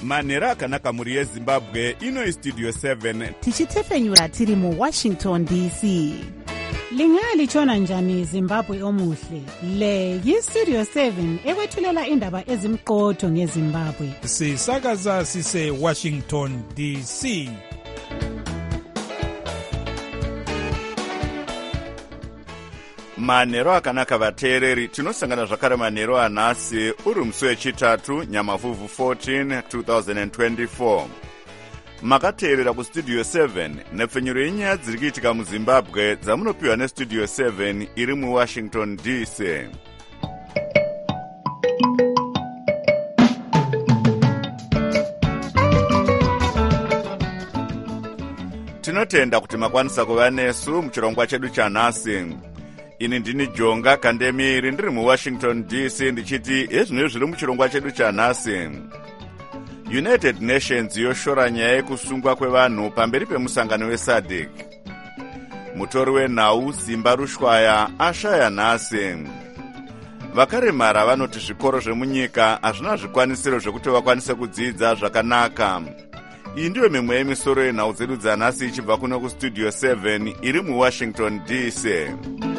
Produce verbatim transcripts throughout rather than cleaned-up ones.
manhero akanaka mhuri yezimbabwe. Ino istudio seven tichitefenyura tiri muwashington D C. Lingalitshona njani Zimbabwe omuhle? Le yistudio seven ekwethulela indaba ezimqotho ngeZimbabwe. Sisakaza sise Washington D C. manhero akanaka vateereri, tinosangana zvakare manhero anhasi uri musi wechitatu nyamavhuvhu fourteen twenty twenty-four. Makateerera kustudio seven nepfenyuro yenyaya dziri kuitika muzimbabwe dzamunopiwa nestudio seven iri muwashington D C. Tinotenda kuti makwanisa kuva nesu muchirongwa chedu chanhasi. Ini ndini Jonga Kandemiri ndiri muwashington D C ndichiti ezvino zviri muchirongwa chedu chanhasi. United Nations yoshora nyaya yekusungwa kwevanhu pamberi pemusangano wesadc. Mutori wenhau Simba Rushwaya ashaya nhasi. Vakaremara vanoti zvikoro zvemunyika hazvina zvikwanisiro zvekuti vakwanise kudzidza zvakanaka. Iyi ndiyo mimwe yemisoro yenhau dzedu dzanhasi ichibva kuno kustudio seven iri muwashington D C.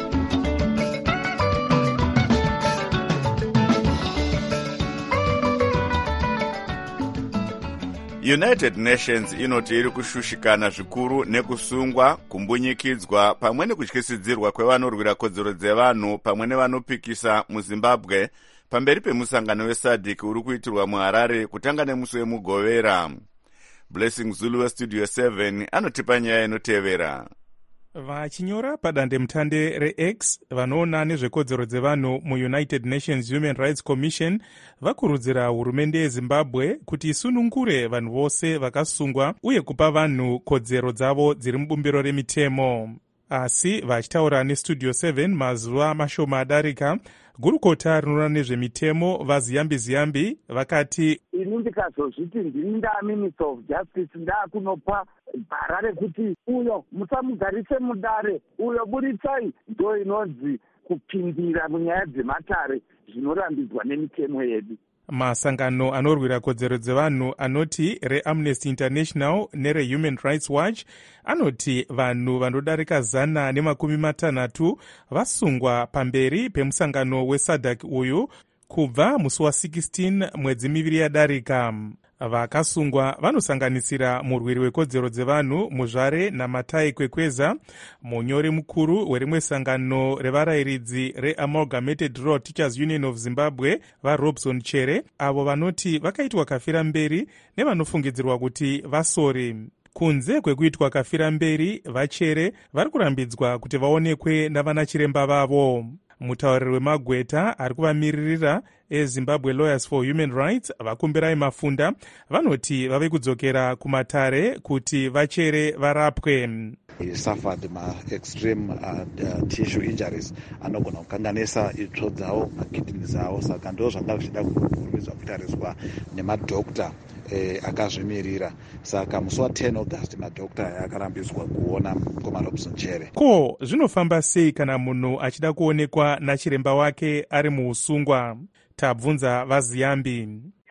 United Nations inoti iri kushushikana zvikuru nekusungwa, kumbunyikidzwa pamwe nekutyisidzirwa kwevanorwira kodzero dzevanhu pamwe nevanopikisa muZimbabwe pamberi pemusangano wesadc uri kuitirwa muHarare kutanga nemusi wemugovera. Blessing Zulu westudio seven anotipa nyaya inotevera. Vachinyora padandemutande reX, vanoona nezvekodzero dzevanhu muUnited Nations Human Rights Commission vakurudzira hurumende yeZimbabwe kuti isunungure vanhu vose vakasungwa uye kupa vanhu kodzero dzavo dziri mubumbiro remitemo. Asi vachitaura nestudio seven mazuva mashoma adarika, gurukota rinoona nezvemitemo vaZiyambi Ziyambi vakati, ini ndikazozviti ndini ndaa minister of justice ndaakunopa bhara rekuti uyo musamugarise mudare, uyo buritsai, ndo inonzi kupindira munyaya dzematare zvinorambidzwa nemitemo yedu. Masangano anorwira kodzero dzevanhu anoti reAmnesty International nereHuman Rights Watch anoti vanhu vanodarika zana nemakumi matanhatu vasungwa pamberi pemusangano wesadc uyu kubva musi wa16 mwedzi miviri yadarika. Vakasungwa vanosanganisira murwiri wekodzero dzevanhu Muzvare Namatai Kwekweza, munyori mukuru werimwe sangano revarayiridzi reAmalgamated Rural Teachers Union of Zimbabwe vaRobson Chere, avo vanoti vakaitwa kafira mberi nevanofungidzirwa kuti vasori. Kunze kwekuitwa kafira mberi, vaChere vari kurambidzwa kuti vaonekwe navana chiremba vavo. Mutauriri wemagweta ari kuvamiririra eZimbabwe Lawyers for Human Rights Vakumbirai Mafunda vanoti vave kudzokera kumatare kuti vaChere varapwe. He suffered ma extreme uh, uh, tissue injuries anogona kukanganisa itsvo dzavo, makidney dzavo, saka ndo zvanga zvichida kurumidzwa kutariswa nemadhokta eh, akazvimirira. Saka musi wa ten August madhokta akarambidzwa kuona Mukoma Robson Chere. Ko zvinofamba sei kana munhu achida kuonekwa nachiremba wake ari muusungwa? Tabvunza vaZiyambi.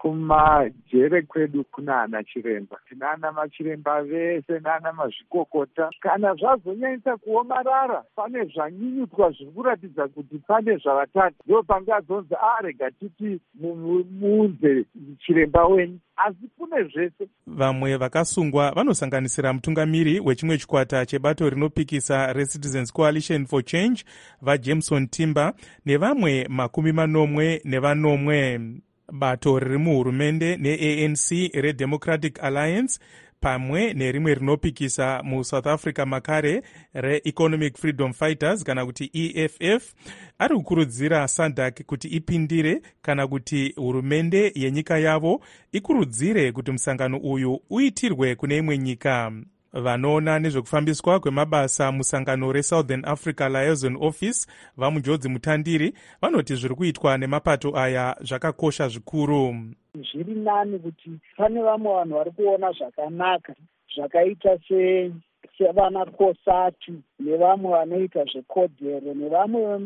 Kumajere kwedu kuna ana chiremba, tinana machiremba vese nana mazvikokota. Kana zvazonyanyisa kuomarara, pane zvanyinyutwa zviri kuratidza kuti pane zvavatatu, ndo pangazonzi arega titi muunze chiremba wenyu, asi kune zvese. Vamwe vakasungwa vanosanganisira mutungamiri wechimwe chikwata chebato rinopikisa reCitizens Coalition for Change vaJameson Timber nevamwe makumi manomwe nevanomwe. Bato riri muhurumende neA N C reDemocratic Alliance pamwe nerimwe rinopikisa muSouth Africa makare reEconomic Freedom Fighters kana kuti E F F ari kukurudzira SADC kuti ipindire kana kuti hurumende yenyika yavo ikurudzire kuti musangano uyu uitirwe kune imwe nyika. Vanoona nezvekufambiswa kwemabasa musangano reSouthern Africa Liaison Office vaMujodzi Mutandiri vanoti zviri kuitwa nemapato aya zvakakosha zvikuru. Zviri nani kuti pane vamwe vanhu vari kuona zvakanaka zvakaita sevana Kosatu nevamwe vanoita zvekodhero nevamwe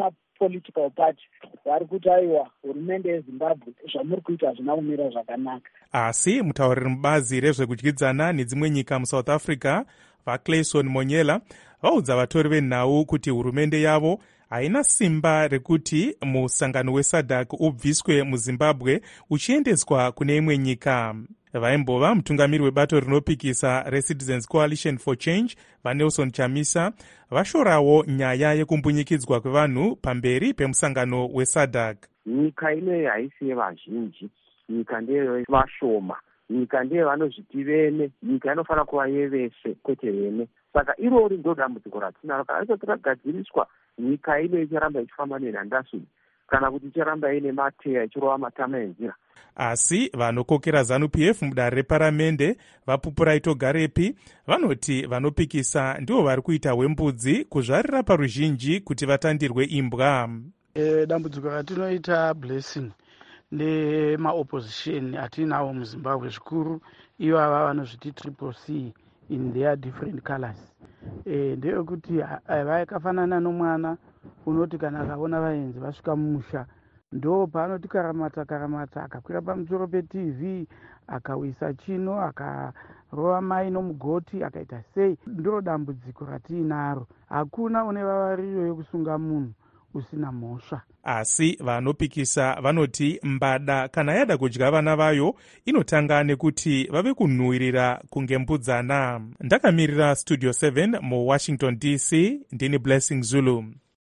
political party vari kuti aiwa hurumende yezimbabwe zvamuri kuita hazvina kumira zvakanaka. Asi mutauriri mubazi rezvekudyidzana nedzimwe nyika musouth africa vaClayson Monyela vaudza vatori venhau kuti hurumende yavo haina simba rekuti musangano wesadc ubviswe muzimbabwe uchiendeswa kune imwe nyika. Vaimbova mutungamiri webato rinopikisa reCitizens Coalition for Change vaNelson Chamisa vashorawo nyaya yekumbunyikidzwa kwevanhu pamberi pemusangano wesadc. Nyika ineyi haisi yevazhinji, nyika ndeye vashoma, nyika ndeye vanozviti vene, nyika inofanira kuva yevese kwete vene. Saka irori ndo dambudziko ratinaro. Kana isati ragadziriswa, nyika ino icharamba ichifamba nenhandasudi kana kuti icharamba ine mateya ichirova matama enzira. Asi vanokokera ZANU-P F mudare reparamende vaPupura Itogarepi vanoti vanopikisa ndivo vari kuita wembudzi kuzvarira paruzhinji kuti vatandirwe imbwa. E, dambudziko ratinoita Blessing nemaopposition atinawo muZimbabwe zvikuru ivo ava vanozviti triple C in their different colors. E, ndeyekuti vakafanana nomwana unoti kana akaona vaenzi vasvika mumusha ndo paanoti karamata karamata akakwira pamusoro pe-T V akawisa chino akarova mai nomugoti akaita sei. Ndiro dambudziko ratiinaro, hakuna une vavariro yekusunga munhu usina mhosva. Asi vanopikisa vanoti mbada kana yada kudya vana vayo inotanga nekuti vave kunhuhwirira kungembudzana. Ndakamirira Studio seven mu Washington D C, ndini Blessing Zulu.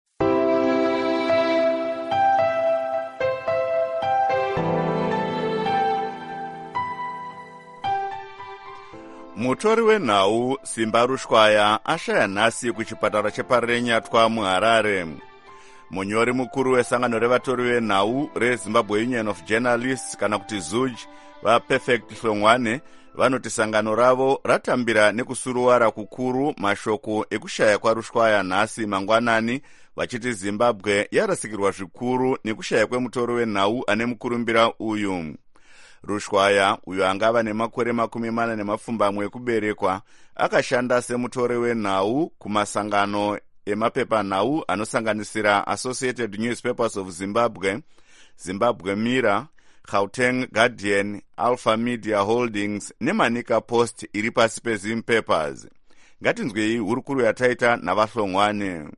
Mutori wenhau Simba Rushwaya ashaya nhasi kuchipatara cheparenyatwa muHarare. Munyori mukuru wesangano revatori venhau reZimbabwe Union of Journalists kana kuti Z U J vaPerfect Hlongwane vanoti sangano ravo ratambira nekusuruwara kukuru mashoko ekushaya kwaRushwaya nhasi mangwanani, vachiti Zimbabwe yarasikirwa zvikuru nekushaya kwemutori wenhau ane mukurumbira uyu. Rushwaya, uyo angava nemakore makumi mana nemapfumbamwe ekuberekwa, akashanda semutori wenhau kumasangano emapepanhau anosanganisira Associated Newspapers of Zimbabwe, Zimbabwe Mirror, Gauteng Guardian, Alpha Media Holdings neManika Post iri pasi peZim Papers. Ngatinzwei hurukuru yataita navaHlongwane.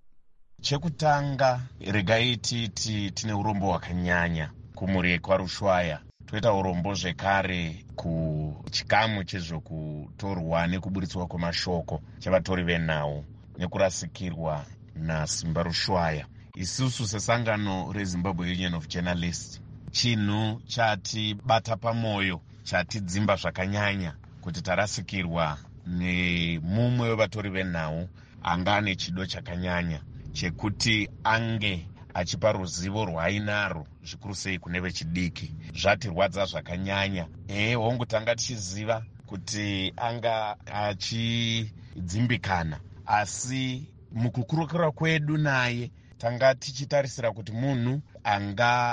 Chekutanga regai titi tine urombo hwakanyanya kumhuri kwaRushwaya. Toita urombo zvekare kuchikamu chezvokutorwa nekuburitswa kwemashoko chevatori venhau nekurasikirwa naSimba Rushwaya. Isusu sesangano reZimbabwe Union of Journalists, chinhu chatibata pamoyo, chatidzimba zvakanyanya kuti tarasikirwa nemumwe wevatori venhau anga ane chido chakanyanya chekuti ange achipa ruzivo rwaainaro zvikuru sei kune vechidiki. Zvatirwadza zvakanyanya. E, hongu tanga tichiziva kuti anga achidzimbikana, asi mukukurukura kwedu naye tanga tichitarisira kuti munhu anga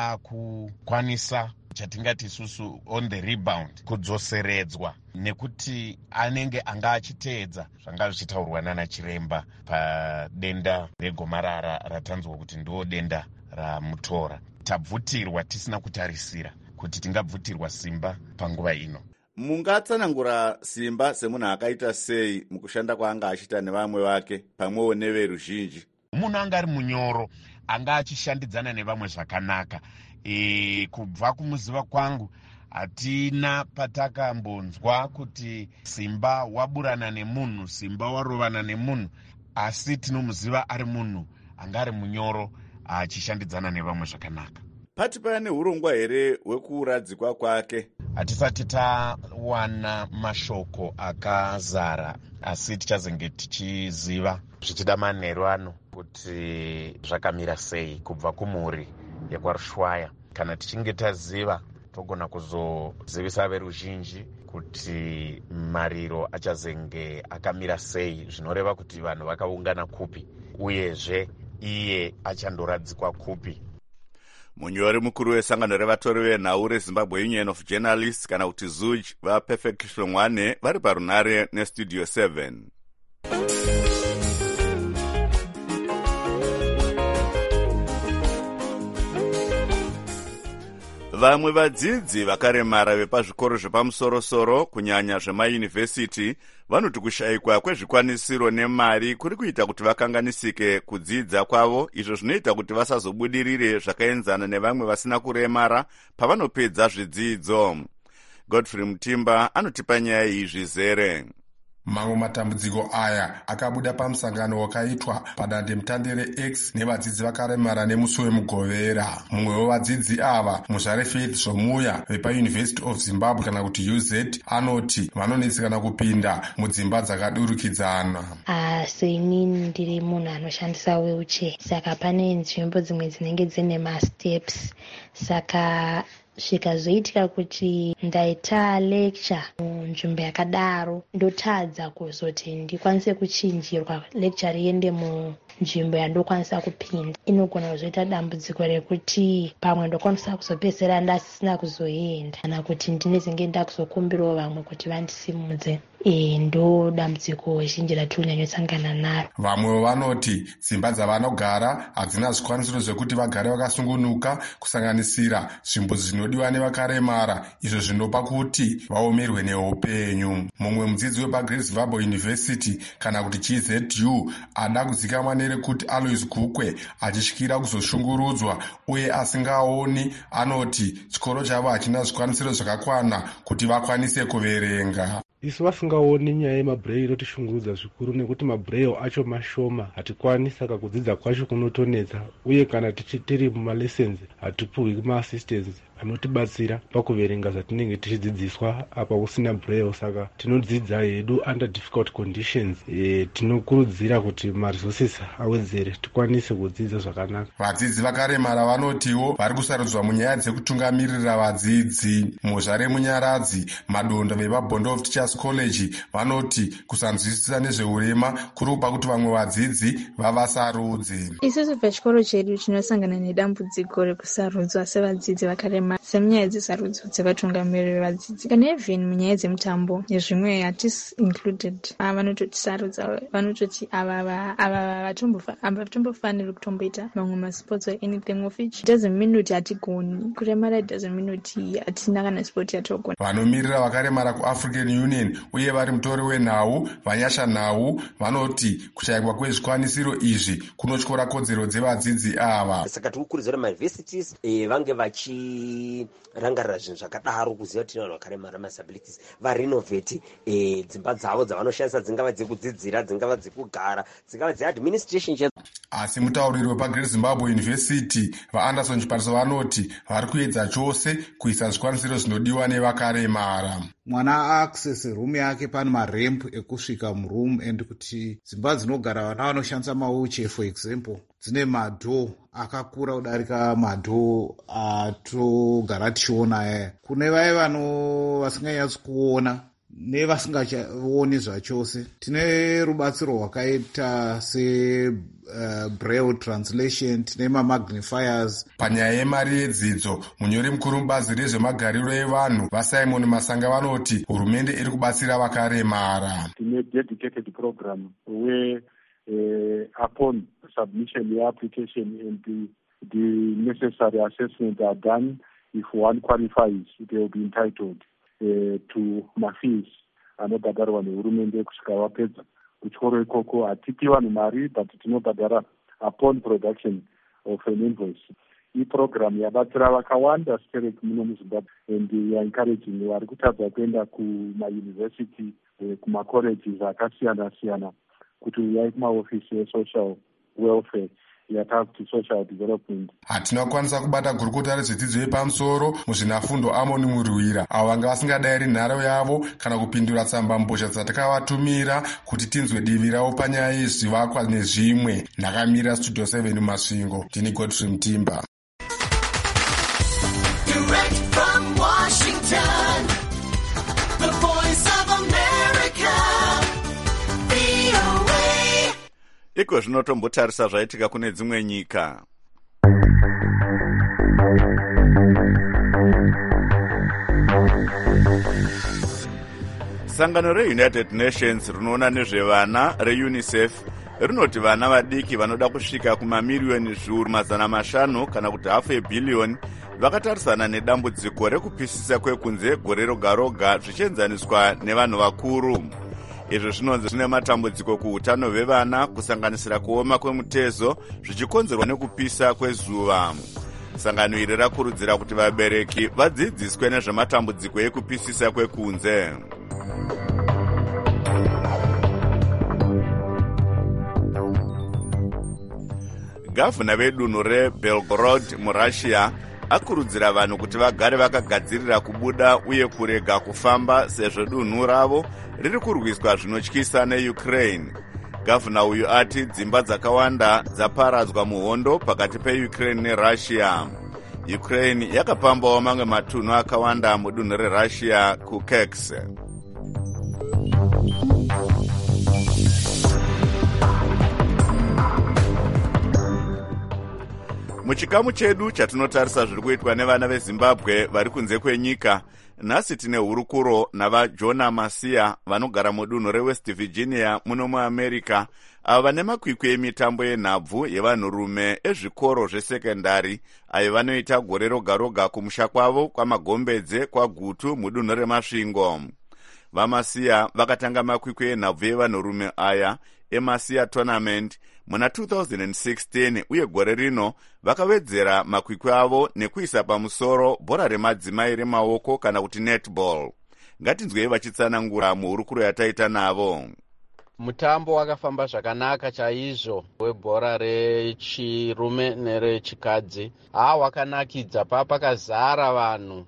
akukwanisa chatingati isusu on the rebound, kudzoseredzwa, nekuti anenge anga achiteedza zvanga zvichitaurwa nana chiremba padenda regomarara ratanzwa kuti ndo denda ramutora. Tabvutirwa tisina kutarisira kuti tingabvutirwa Simba panguva ino. Mungatsanangura Simba semunhu akaita sei mukushanda kwaanga achiita nevamwe vake pamwewo neveruzhinji? Munhu anga ari munyoro, anga achishandidzana nevamwe zvakanaka. E, kubva kumuziva kwangu hatina patakambonzwa kuti Simba waburana nemunhu, Simba warovana nemunhu, asi tinomuziva ari munhu anga ari munyoro achishandidzana nevamwe zvakanaka. Pati pane urongwa here hwekuradzikwa kwake? Hatisati tawana mashoko akazara, asi tichazenge tichiziva zvichida manheru ano kuti zvakamira sei kubva kumhuri yakwaRushwaya. Kana tichinge taziva togona kuzozivisa veruzhinji kuti mariro achazenge akamira sei, zvinoreva kuti vanhu vakaungana kupi uyezve iye achandoradzikwa kupi. Munyori mukuru wesangano revatori venhau reZimbabwe Union of Journalists kana kuti Z U J vaPerfect Hlongwane vari parunare neStudio seven. vamwe vadzidzi vakaremara vepazvikoro zvepamusoro-soro kunyanya zvemayunivhesiti vanoti kushayikwa kwezvikwanisiro nemari kuri kuita kuti vakanganisike kudzidza kwavo, izvo zvinoita kuti vasazobudirire zvakaenzana nevamwe vasina kuremara pavanopedza zvidzidzo. Godfrey Mutimba anotipa nyaya iyi zvizere. Mamwe matambudziko aya akabuda pamusangano wakaitwa padandemutande reX nevadzidzi vakaremara nemusi wemugovera. Mumwe wevadzidzi ava, Muzvare Faith Zvomuya vepaUniversity of Zimbabwe kana kuti U Z, anoti vanonetsekana kupinda mudzimba dzakadurukidzana. Asi inini ndiri munhu anoshandisa wheelchair, saka pane nzvimbo dzimwe dzinenge dzine masteps, saka zvikazoitika kuti ndaita lecture munzvimbo yakadaro ndotadza kuzoti ndikwanise kuchinjirwa lecture iende munzvimbo yandokwanisa kupinda, inogona kuzoita dambudziko rekuti pamwe ndokwanisa kuzopedzera ndasisina kuzoenda kana kuti ndinezenge ndakuzokumbirawo vamwe kuti vandisimudze. E, ndo dambudziko zhinji ratonyanyosangana naro. Vamwe vanoti dzimba dzavanogara hadzina zvikwanisiro zvekuti vagare vakasungunuka, kusanganisira nzvimbo dzinodiwa nevakaremara, izvo zvinopa kuti vaomerwe neupenyu. Mumwe mudzidzi wepaGreat Zimbabwe University kana kuti G Z U ada kuzikamwa nerekuti Alois Gukwe achisvikira kuzoshungurudzwa uye asingaoni, anoti chikoro chavo hachina zvikwanisiro zvakakwana kuti vakwanise kuverenga. Isu vasingaoni nyaya yemabhureyo inotishungurudza zvikuru nekuti mabhureyo acho mashoma, hatikwanisi, saka kudzidza kwacho kunotonetsa, uye kana tiri mumalessons hatipuhwi maassistance anotibatsira pakuverenga zvatinenge tichidzidziswa apa kusina bhureyo, saka tinodzidza hedu under difficult conditions. E, tinokurudzira kuti maresources awedzere tikwanise kudzidza zvakanaka. Vadzidzi vakaremara vanotiwo vari kusarudzwa munyaya dzekutungamirira vadzidzi. Muzvare Munyaradzi, Madondo vepaBondo of Teachers College vanoti kusanzwisisa nezveurema kuri kupa kuti vamwe vadzidzi vavasarudze. Isusu pachikoro chedu tinosangana nedambudziko rekusarudzwa sevadzidzi vakaremara semunyaya dzesarudzo dzevatungamiriri vevadzidzi, kana even munyaya dzemutambo nezvimwe hatisi included. Vanototisarudza, vanototi ava vatombofaniri kutomboita mamwe masports or anything of which doesn't mean kuti hatigoni. Kuremara doesn't mean kuti hatina kana sport yatogona. Vanomirira vakaremara kuAfrican Union uye vari mutori wenhau Vanyasha Nhau vanoti kushayikwa kwezvikwanisiro izvi kunotyora kodzero dzevadzidzi ava. Saka tikukurudzira mauniversities eh, vange vachirangarira zvinhu zvakadaro, kuziva kuti vanhu vakaremara madisabilities varenovheti eh, dzimba dzavo dzavanoshandisa, dzingava dzekudzidzira, dzingava dzekugara, dzingava dzeadministration. Asi mutauriri wepaGreat Zimbabwe University vaAnderson Chipariso vanoti vari kuedza chose kuisa zvikwanisiro zvinodiwa nevakaremara. Mwana aaccess room yake pane maremp ekusvika muroom, and kuti dzimba dzinogara vana vanoshandisa mawheelchair for example dzine madho akakura kudarika madho atogara tichiona aya. Kune vaye vano vasinganyatsi kuona nevasingachaoni zvachose, tine rubatsiro rwakaita se uh, braille translation, tine mamagnifiers. Panyaya yemari yedzidzo, munyori mukuru mubazi rezvemagariro evanhu vaSimon Masanga vanoti hurumende iri kubatsira vakaremara. Tine dedicated program where uh, upon submission the application and the, the necessary assessment are done, if one qualifies they will be entitled Uh, to mafees anobhadharwa nehurumende kusvika vapedza kuchikoro ikoko. Hatipi vanhu mari but tinobhadhara upon production of an invoice. Iyi program yabatsira vakawanda sterek muno muZimbabwe, and we are encouraging vari kutadza kuenda kumauniversity uh, kumacolleges akasiyana siyana kuti uyai kumaofisi esocial welfare yatakuti social development. Hatina kukwanisa kubata gurukota rezvedzidzo yepamusoro muzvinafundo Amoni Murwira avo vanga vasingadayiri nharo yavo kana kupindura tsamba mbozha dzatakavatumira kuti tinzwe divi ravo panyaya yezvivakwa nezvimwe. Ndakamira Studio seven Masvingo, ndini Godfrey Mutimba. Direct from Washington, the voice of America, V O A. Iko zvinotombotarisa zvaitika kune dzimwe nyika. Sangano reUnited Nations rinoona nezvevana reUNICEF rinoti vana vadiki vanoda kusvika kumamiriyoni zviuru mazana mashanu kana kuti hafu ebhiliyoni vakatarisana nedambudziko rekupisisa kwekunze gore roga roga zvichienzaniswa nevanhu vakuru. Izvo zvinonzi zvine matambudziko kuutano hwevana, kusanganisira kuoma kwemutezo zvichikonzerwa nekupisa kwezuva. Sangano iri rakurudzira kuti vabereki vadzidziswe nezvematambudziko ekupisisa kwekunze. Gavhuna vedunhu reBelgorod muRussia akurudzira vanhu kuti vagare vakagadzirira kubuda uye kurega kufamba sezvo dunhu ravo riri kurwiswa zvinotyisa neUkraine. Gavhuna uyu ati dzimba dzakawanda dzaparadzwa muhondo pakati peUkraine neRussia. Ukraine yakapambawo mamwe matunhu akawanda mudunhu reRussia kuKersk. Muchikamu chedu chatinotarisa zviri kuitwa nevana veZimbabwe vari kunze kwenyika, nhasi tine hurukuro navaJona Masia vanogara mudunhu reWest Virginia muno muAmerica, ava vane makwikwi emitambo yenhabvu yevanhurume ezvikoro zvesekendari ayo vanoita gore roga roga kumusha kwavo kwamagombedze kwaGutu mudunhu reMasvingo. VaMasia vakatanga makwikwi enhabvu yevanhurume aya eMasia Tournament muna two thousand sixteen uye gore rino vakawedzera makwikwi avo nekuisa pamusoro bhora remadzimai remaoko kana kuti netball. Ngatinzwei vachitsanangura muhurukuro yataita navo. Mutambo wakafamba zvakanaka chaizvo webhora rechirume nerechikadzi. Ha wakanakidza, pa pakazara vanhu,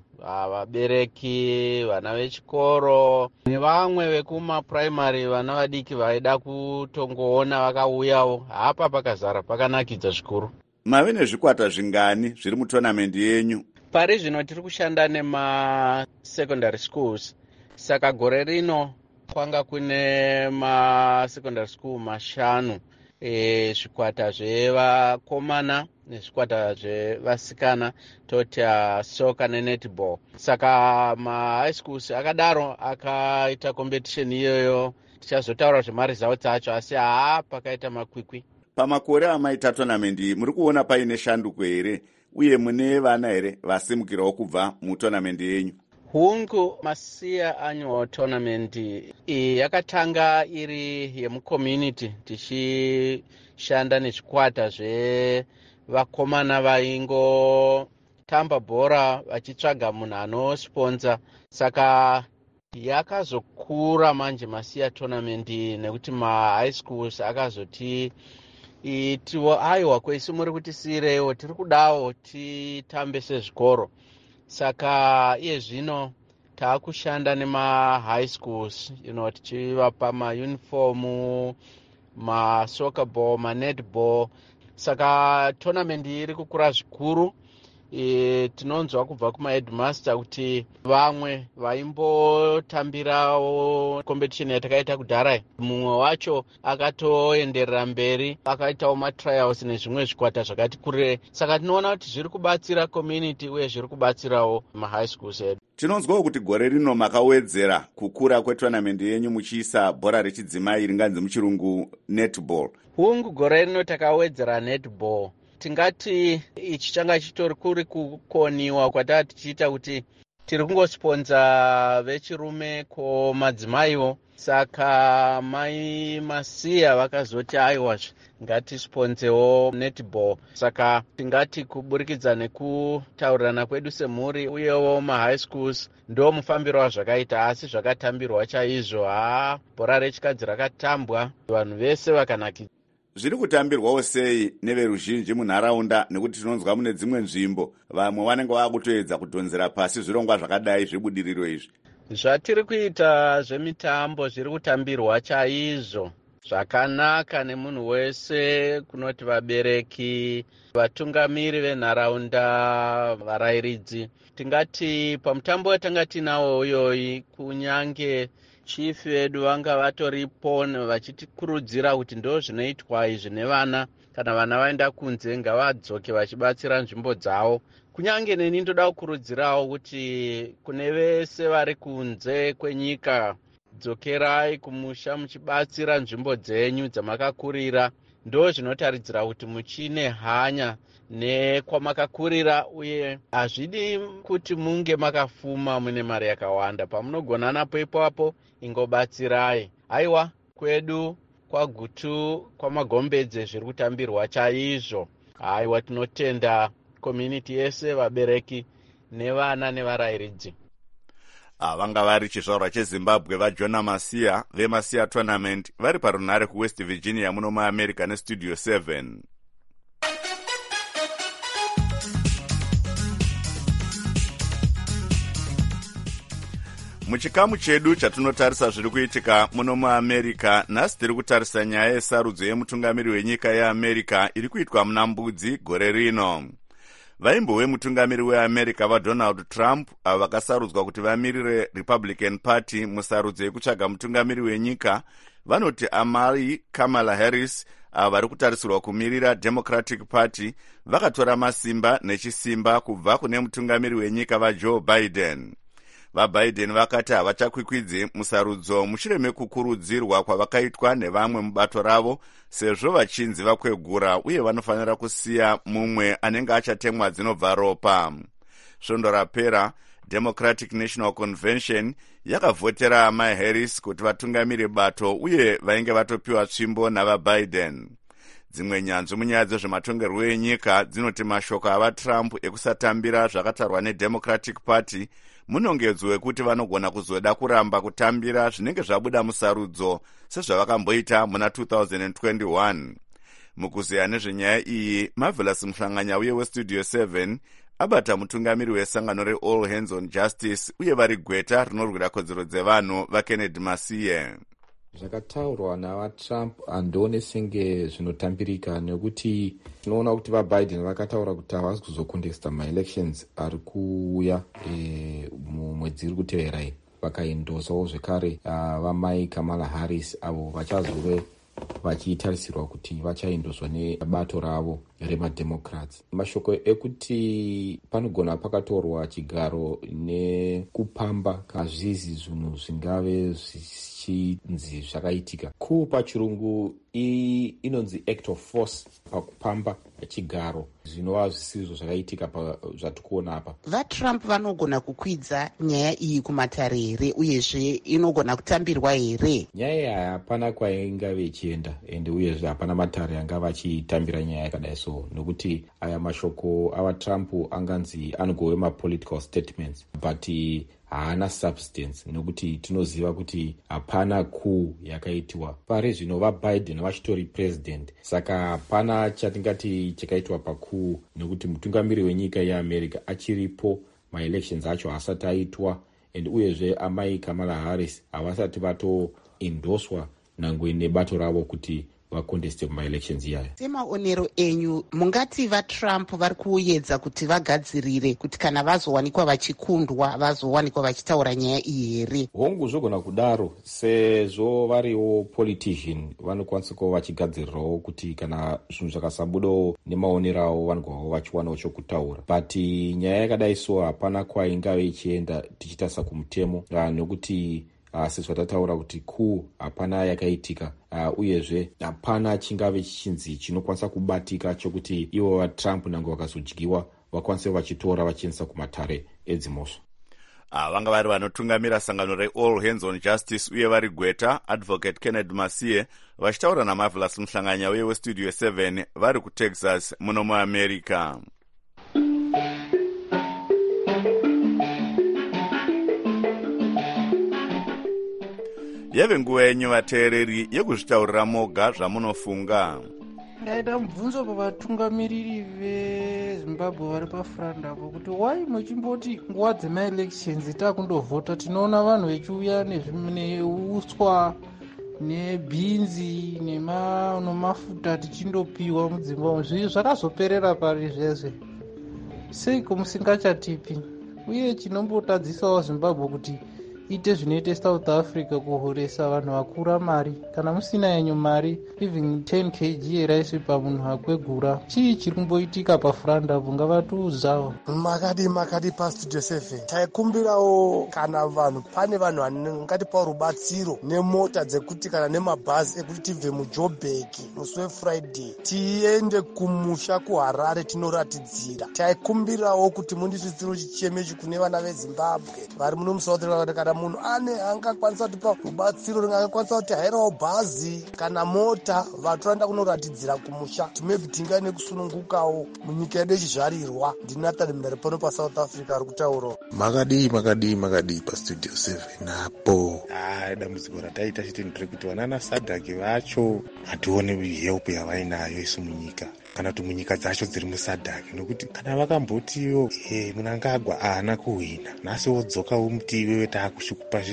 vabereki, vana vechikoro nevamwe vekumapuraimari, vana vadiki vaida kutongoona vakauyawo. Hapa pakazara, pakanakidza zvikuru. Mave nezvikwata zvingani zviri mutonamendi yenyu? Pari zvino tiri kushanda nemasecondary schools, saka gore rino kwanga kune masecondary school mashanu, e, zvikwata zvevakomana nezvikwata zvevasikana, toti soka nenetball. Saka mahigh schools akadaro akaita competition iyoyo. Tichazotaura zvemaresults acho, asi haa pakaita makwikwi. Pamakore amaita tonamendi muri kuona paine shanduko here, uye mune vana here vasimukirawo kubva mutonamendi yenyu? Hungu Masia Annual Tournament iyi yakatanga iri yemucommunity, tichishanda nezvikwata zvevakomana vaingotamba bhora vachitsvaga munhu anosponza. Saka yakazokura manje Masia Tournament nekuti mahigh schools akazoti itiwo aiwa kwesi muri kutisiyirewo, tiri kudawo titambe sezvikoro. Saka iye zvino taakushanda nemahigh schools, you know, tichivapa mauniformu, masoccer ball, manetball. Saka tournament iri kukura zvikuru. E, tinonzwa kubva kumaheadmaster kuti vamwe vaimbotambirawo competition yatakaita kudhara, mumwe wacho akatoenderera mberi akaitawo matrials nezvimwe zvikwata zvakati kurei. Saka tinoona kuti zviri kubatsira community uye zviri kubatsirawo mahigh schools edu. Tinonzwawo kuti gore rino makawedzera kukura kwetournament yenyu muchiisa bhora rechidzimai ringanzi muchirungu netball. Hungu gore rino takawedzera netball. Tingati ichi changa chitori kuri kukoniwa kwatava tichiita kuti tiri kungosponza vechirume ko madzimaiwo. Saka mai Masia vakazoti aiwa ngatisponzewo netball. Saka tingati kuburikidza nekutaurirana kwedu semhuri uyewo mahigh schools ndo mufambiro wazvakaita, asi zvakatambirwa chaizvo. Ha bhora rechikadzi rakatambwa, vanhu vese vakanakidza. Zviri kutambirwawo sei neveruzhinji munharaunda, nekuti tinonzwa mune dzimwe nzvimbo vamwe vanenge vakutoedza kudhonzera pasi zvirongwa zvakadai zvebudiriro izvi? Zvatiri kuita zvemitambo zviri kutambirwa chaizvo zvakanaka nemunhu wese, kunoti vabereki, vatungamiri venharaunda, varairidzi. Tingati pamutambo watanga tinawo uyoyi, kunyange chief vedu vanga vatoripo vachitikurudzira kuti ndo zvinoitwa izvi nevana, kana vana vaenda kunze ngavadzoke vachibatsira nzvimbo dzavo. Kunyange neni ndoda kukurudzirawo kuti kune vese vari kunze kwenyika, dzokerai kumusha muchibatsira nzvimbo dzenyu dzamakakurira. ndo zvinotaridzira kuti muchine hanya nekwamakakurira, uye hazvidi kuti munge makafuma mune mari yakawanda. Pamunogona napo ipapo ingobatsirai. Aiwa, kwedu kwagutu kwamagombedze zviri kutambirwa chaizvo. Aiwa, tinotenda community yese, vabereki nevana nevarayiridzi. Vanga vari chizvarwa chezimbabwe vaJona Masia veMasia Tournament vari parunhare kuwest Virginia muno muamerica nestudio seven. Muchikamu chedu chatinotarisa zviri kuitika muno muamerica, nhasi tiri kutarisa nyaya yesarudzo yemutungamiri wenyika yeamerica iri kuitwa muna Mbudzi gore rino. Vaimbo vemutungamiri weamerica vaDonald Trump avo vakasarudzwa kuti vamirire Republican Party musarudzo yekutsvaga mutungamiri wenyika vanoti amai Kamala Harris avo vari kutarisirwa kumirira Democratic Party vakatora masimba nechisimba kubva kune mutungamiri wenyika vaJoe Biden. VaBiden vakati havachakwikwidzi musarudzo mushure mekukurudzirwa kwavakaitwa nevamwe mubato ravo, sezvo vachinzi vakwegura uye vanofanira kusiya mumwe anenge achatemwa dzinobva ropa. Svondo rapera, Democratic National Convention yakavhotera amai Harris kuti vatungamire bato uye vainge vatopiwa tsvimbo navaBiden. Dzimwe nyanzvi munyaya dzezvematongerwo enyika dzinoti mashoko avaTrump ekusatambira zvakatarwa neDemocratic Party munongedzo wekuti vanogona kuzoda kuramba kutambira zvinenge zvabuda musarudzo sezvavakamboita muna two thousand twenty-one. Mukuziya nezvenyaya iyi, Marvelous Mhlanganya uye westudio seven abata mutungamiri wesangano reAll Hands on Justice uye vari gweta rinorwira kodzero dzevanhu vaKennedy Masie. Zvakataurwa navaTrump handione senge zvinotambirika, nekuti tinoona kuti vaBiden vakataura kuti havasi kuzokontesta maelections ari kuuya e, mumwedzi iri kutevera. Vakaendosawo zvekare vamai Kamala Harris avo vachazove vachitarisirwa kuti vachaendoswa nebato ravo remademocrats. Mashoko ekuti panogona pakatorwa chigaro nekupamba kazvizi zvinhu zvingave zvichinzi zvakaitika. Coup pachirungu inonzi act of force pakupamba chigaro, zvinova zvisizvo zvakaitika zvatikuona apa. VaTrump vanogona kukwidza nyaya iyi kumatare here, uyezve inogona kutambirwa here? Nyaya iyi hapana kwaingave ichienda, ende uyezve hapana matare anga vachitambira nyaya yakadai so, nokuti aya mashoko avaTrump anganzi anogove mapolitical statements, but haana substance, nokuti tinoziva kuti hapana coup yakaitwa. Pari zvino vaBiden vachitori president, saka hapana chatingati chakaitwa pacoup, nokuti mutungamiri wenyika yeAmerica achiripo, maelections acho haasati aitwa, and uyezve amai Kamala Harris havasati vatoendoswa nangwe nebato ravo kuti vakonteste maelections iyayo. Semaonero enyu, mungati vaTrump vari kuedza kuti vagadzirire kuti kana vazowanikwa vachikundwa vazowanikwa vachitaura nyaya iyi here? Hongu zvogona kudaro, sezvo variwo politician vanokwanisa kuva vachigadzirirawo kuti kana zvinhu zvakasabudawo nemaonero avo vanogona vachiwanawo chokutaura. But nyaya yakadai so hapana kwaingave ichienda tichitarisa kumutemo, nokuti Uh, sezvatataura kuti coup hapana yakaitika, uh, uyezve hapana chingave chichinzi chinokwanisa kubatika chokuti ivo vaTrump nange vakazodyiwa vakwanise vachitora vachiendesa kumatare edzimosva. Ah, vanga vari vanotungamira sangano reAll Hands on Justice uye vari gweta Advocate Kennedy Masie vachitaura naMarvelous Mhlanganya uye westudio seven vari kuTexas muno muAmerica. Yave nguva yenyu vateereri yekuzvitaurira moga zvamunofunga. Ndaida mubvunzo pavatungamiriri veZimbabwe vari pafuranda kuti wai muchimboti nguva dzemaelections taakundovhota tinoona vanhu vechiuya neuswa nebhinzi nemafuta tichindopiwa muZimbabwe. Zvi zvakazoperera pari zvese? Seiko musingachatipi? Uye chinombotadzisawo Zimbabwe kuti ite zvinoite South Africa kuhoresa vanhu vakura mari. Kana musina yenyu mari, even ten kilograms yeraisi pamunhu akwegura, chii chiri kumboitika pafrandapo? Ngavatiudzawo. makadi makadi pastudio seven taikumbirawo kana vanhu pane vanhu vangatipa rubatsiro nemota dzekuti kana nemabhazi ekuti tibve muJoburg musi wefriday tiende kumusha kuHarare tinoratidzira. Taikumbirawo kuti mundisvitsiro chichemechi kune vana veZimbabwe vari muno muSouth Africa, kana munhu ane angakwanisa kutipa rubatsiro ringakwanisa kuti hairawo bhazi kana mota vatoenda kunoratidzira kumusha, timebi tingaine kusunungukawo munyika yedu yechizvarirwa. Ndinathan Mbere pano paSouth Africa ari kutaurawo. makadii makadii makadii pastudio seven apo. Ah, dambudziko rataita chiti ndiri kuti vanana sadhaki vacho hatione help yavainayo isu munyika, kana kuti munyika dzacho dziri musadhaki, nokuti kana vakambotiwo e, munangagwa haana kuhwina, nhasi wodzokawo muti iwewe taakushukupa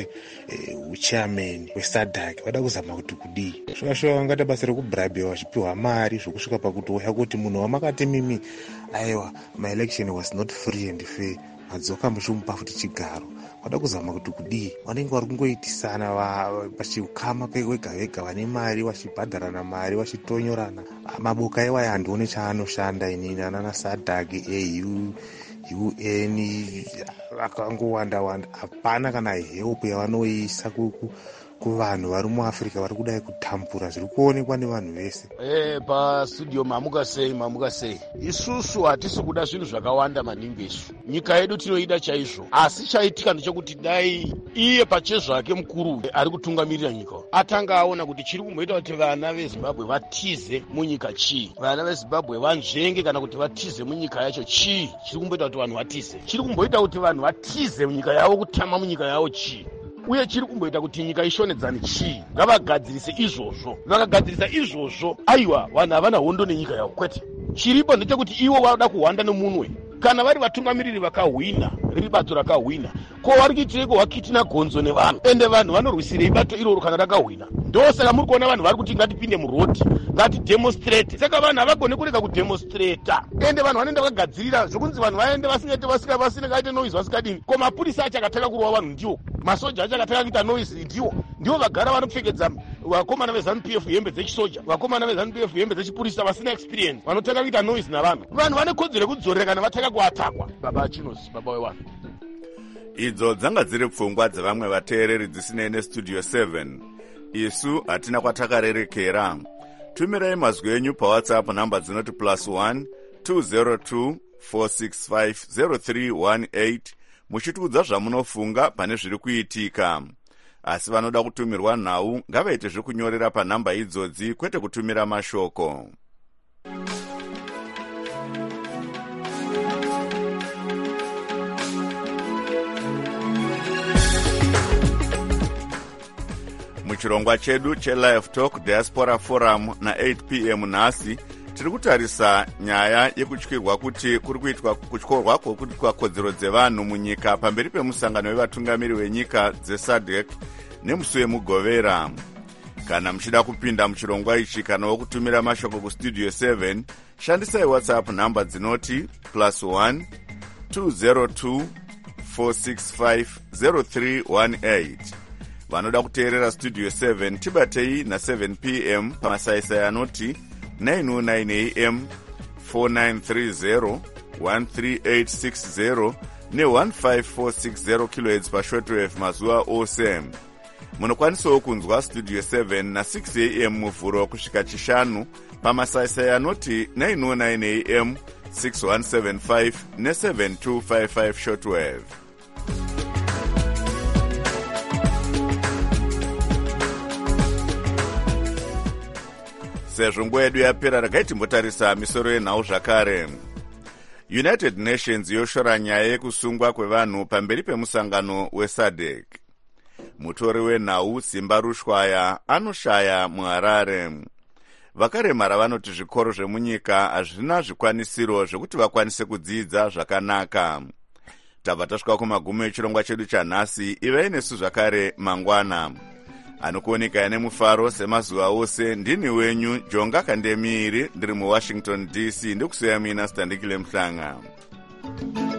uchairman wesadhaki, vada kuzama kuti kudii. Zvakashuva vangata basa rekubribhiwa vachipiwa mari zvokusvika pakuti oya kuti munhu wamakati mimi aiwa my election was not free and fair, madzoka muchimupa futi chigaro. Vada kuzama kuti kudii, vanenge vari kungoitisana vachiukama wega wega, vane mari vachibhadharana mari vachitonyorana. Maboka iwaya handione chaanoshanda inini anana sadhaki au U N vakangowanda wanda, hapana kana help yavanoisa kuvanhu vari muAfrica vari kudai kutambura zviri kuonekwa nevanhu vese. Eh, pastudio mamuka sei mamuka sei. Isusu hatisi kuda zvinhu zvakawanda maningi isu. Nyika yedu tinoida chaizvo. Asi chaitika ndechekuti dai iye pachezvake mukuru ari kutungamirira nyika atanga aona kuti chiri kumboita kuti vana veZimbabwe vatize munyika chii, vana veZimbabwe vanzvenge kana kuti vatize munyika yacho chii, chiri kumboita kuti vanhu vatize, chiri kumboita kuti vanhu vatize munyika yavo, kutama munyika yavo chii, uye chiri kumboita kuti nyika ishonedzane chii. Ngavagadzirise izvozvo. Vakagadzirisa izvozvo, aiwa vanhu havana hondo nenyika yavo. Kwete, chiripo ndechekuti iwo vada kuhwanda nomunwe. Kana vari vatungamiriri vakahwina, riri bato rakahwina, ko vari kuitireko wakitina gonzo nevanhu, ende vanhu vanorwisirei bato iroro kana rakahwina? Ndosaka muri kuona vanhu vari kuti ngatipinde murodhi, ngatidemonstrate. Saka vanhu havagone kurega kudemonstrata, ende vanhu vanoenda vakagadzirira zvokunzi vanhu vaende vasingaite vasingaite noise vasikadini. Ko mapurisa acho akatanga kurova vanhu ndiwo, masoja acho akatanga kuita noise ndiwo, ndiwo vagara vanopfekedza vakomana veZanu P F hembe dzechisoja, vakomana veZanu P F hembe dzechipurisa vasina experience, vanotanga kuita noise navanhu. Vanhu vane kodzero yekudzorera kana vatanga kuatakwa. Baba Chinos, baba wevanhu. Idzo dzanga dziri pfungwa dzevamwe vateereri dzisinei nestudio seven. Isu hatina kwatakarerekera. Tumirai mazwi enyu paWhatsApp namba dzinoti plus one two zero two four six five zero three one eight muchitiudza zvamunofunga pane zviri kuitika. Asi vanoda kutumirwa nhau ngavaite zvekunyorera panhamba idzodzi, kwete kutumira mashoko. Muchirongwa chedu cheLive Talk Diaspora Forum na eight p m nhasi tiri kutarisa nyaya yekutyirwa kuti kuri kuitwa kutyorwa kwokuitwa kodzero dzevanhu munyika pamberi pemusangano wevatungamiri wenyika dzeSADC nemusi wemugovera. Kana muchida kupinda muchirongwa ichi kana wokutumira mashoko kustudio seven, shandisai WhatsApp namba dzinoti plus one two zero two four six five zero three one eight. Vanoda kuteerera studio seven tibatei na seven p m pamasaisai anoti nine oh nine a m four nine three zero one three eight six zero ne one five four six zero kilohertz pashortwave mazuva ose. Munokwanisawo kunzwa studio seven na six a m muvhuro kusvika chishanu pamasaisai anoti nine oh nine a m six one seven five ne seven two five five shortwave. Sezvo nguva yedu yapera, regai timbotarisa misoro yenhau zvakare. United Nations yoshora nyaya yekusungwa kwevanhu pamberi pemusangano weSADC. Mutori wenhau Simba Rushwaya anoshaya muHarare. Vakaremara vanoti zvikoro zvemunyika hazvina zvikwanisiro zvekuti vakwanise kudzidza zvakanaka. Tabva tasvika kumagumo echirongwa chedu chanhasi. Ivai nesu zvakare mangwana. Anokuoneka nemufaro semazuva ose. Ndini wenyu Jonga Kandemiri, ndiri muWashington D C, ndikusuya mina Standikile Mhlanga.